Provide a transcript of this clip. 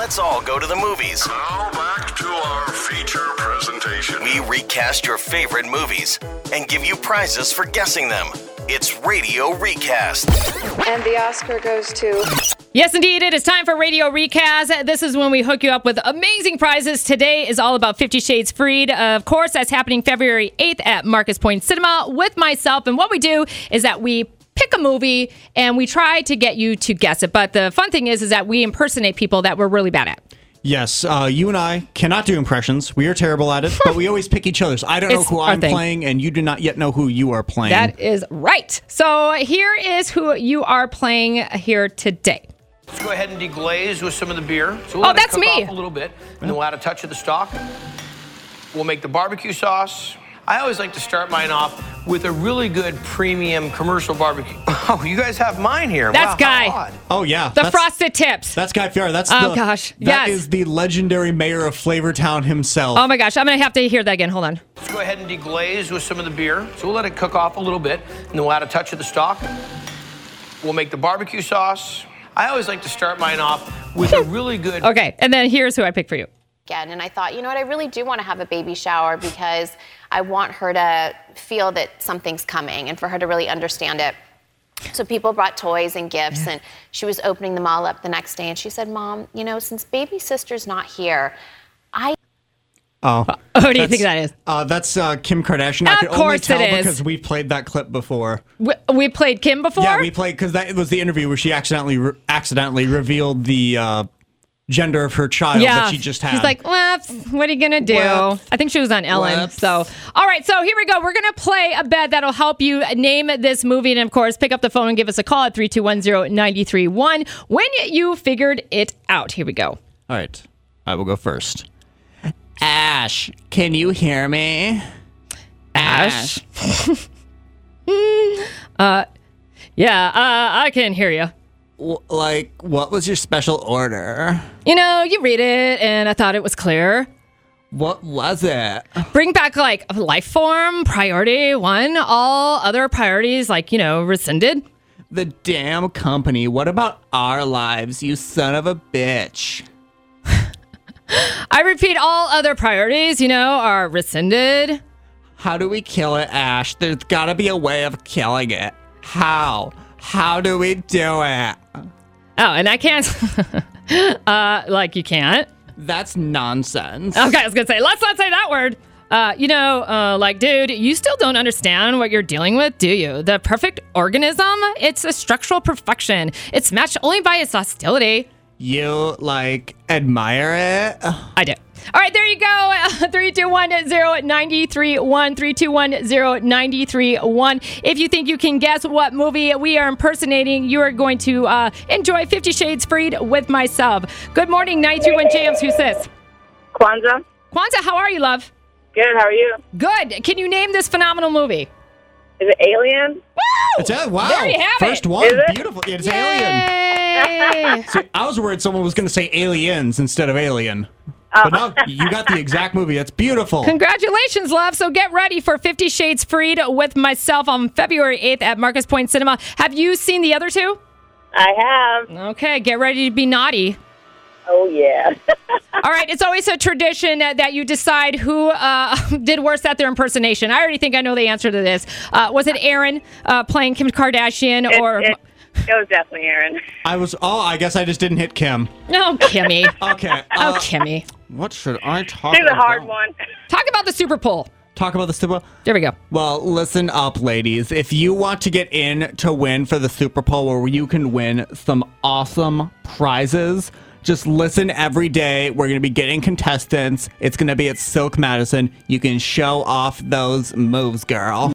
let's all go to the movies. Now back to our feature presentation. We recast your favorite movies and give you prizes for guessing them. It's Radio Recast. And the Oscar goes to... Yes, indeed. It is time for Radio Recast. This is when we hook you up with amazing prizes. Today is all about 50 Shades Freed. Of course, that's happening February 8th at Marcus Point Cinema with myself. And what we do is that we pick a movie and we try to get you to guess it. But the fun thing is that we impersonate people that we're really bad at. Yes, you and I cannot do impressions. We are terrible at it, but we always pick each other's. I don't know It's who our I'm thing. playing, and you do not yet know who you are playing. That is right. So here is who you are playing here today. Let's go ahead and deglaze with some of the beer. So we'll let that's it cook me. off a little bit, and then we'll add a touch of the stock. We'll make the barbecue sauce. I always like to start mine off with a really good premium commercial barbecue. Oh, you guys have mine here. That's Wow, Guy. how odd. Oh, yeah. The Frosted Tips. That's Guy Fieri. That Yes. is the legendary mayor of Flavortown himself. Oh my gosh, I'm going to have to hear that again. Hold on. Let's go ahead and deglaze with some of the beer. So we'll let it cook off a little bit, and then we'll add a touch of the stock. We'll make the barbecue sauce. I always like to start mine off with a really good... Okay, and then here's who I picked for you. And I thought, you know what, I really do want to have a baby shower because I want her to feel that something's coming and for her to really understand it. So people brought toys and gifts, and she was opening them all up the next day, and she said, Mom, you know, since baby sister's not here, Oh. Who do you think that is? That's Kim Kardashian. I Of could only course tell it is. because we played that clip before. We played Kim before? Yeah, we played because that was the interview where she accidentally revealed the gender of her child that she just had. She's like, whoops, what are you going to do? Whoops. I think she was on Ellen. Whoops. So, all right, so here we go. We're going to play a bet that'll help you name this movie. And, of course, pick up the phone and give us a call at 3210931 when you figured it out. Here we go. All right, I will go first. Ash, can you hear me? Ash? Yeah, I can hear you. What was your special order? You know, you read it, and I thought it was clear. What was it? Bring back, like, life form, priority one, all other priorities, like, you know, rescinded. The damn company. What about our lives, you son of a bitch? I repeat, all other priorities, you know, are rescinded. How do we kill it, Ash? There's gotta be a way of killing it. How? How do we do it? Oh, and I can't. You can't. That's nonsense. Okay, I was gonna say, let's not say that word. Dude, you still don't understand what you're dealing with, do you? The perfect organism? It's a structural perfection. It's matched only by its hostility. You, admire it? I do. All right, there you go. 3210931. 3210931. If you think you can guess what movie we are impersonating, you are going to enjoy 50 Shades Freed with myself. Good morning, 931 Jams. Who's this? Kwanzaa. Kwanzaa, how are you, love? Good, how are you? Good. Can you name this phenomenal movie? Is it Alien? Woo! Wow. There you have First it. one. Is it? Beautiful. It's Yay! Alien. See, I was worried someone was going to say aliens instead of alien. But no, you got the exact movie. That's beautiful. Congratulations, love. So get ready for 50 Shades Freed with myself on February 8th at Marcus Point Cinema. Have you seen the other two? I have. Okay, get ready to be naughty. Oh, yeah. All right, it's always a tradition that you decide who did worse at their impersonation. I already think I know the answer to this. Was it Aaron playing Kim Kardashian or... It was definitely Aaron. I guess I just didnn't hit Kim. No, Kimmy. Okay. Oh, Kimmy. What should I talk She's about? a hard one. Talk about the Super Bowl. Talk about the Super Bowl? There we go. Well, listen up, ladies. If you want to get in to win for the Super Bowl where you can win some awesome prizes, just listen every day. We're going to be getting contestants. It's going to be at Silk Madison. You can show off those moves, girl.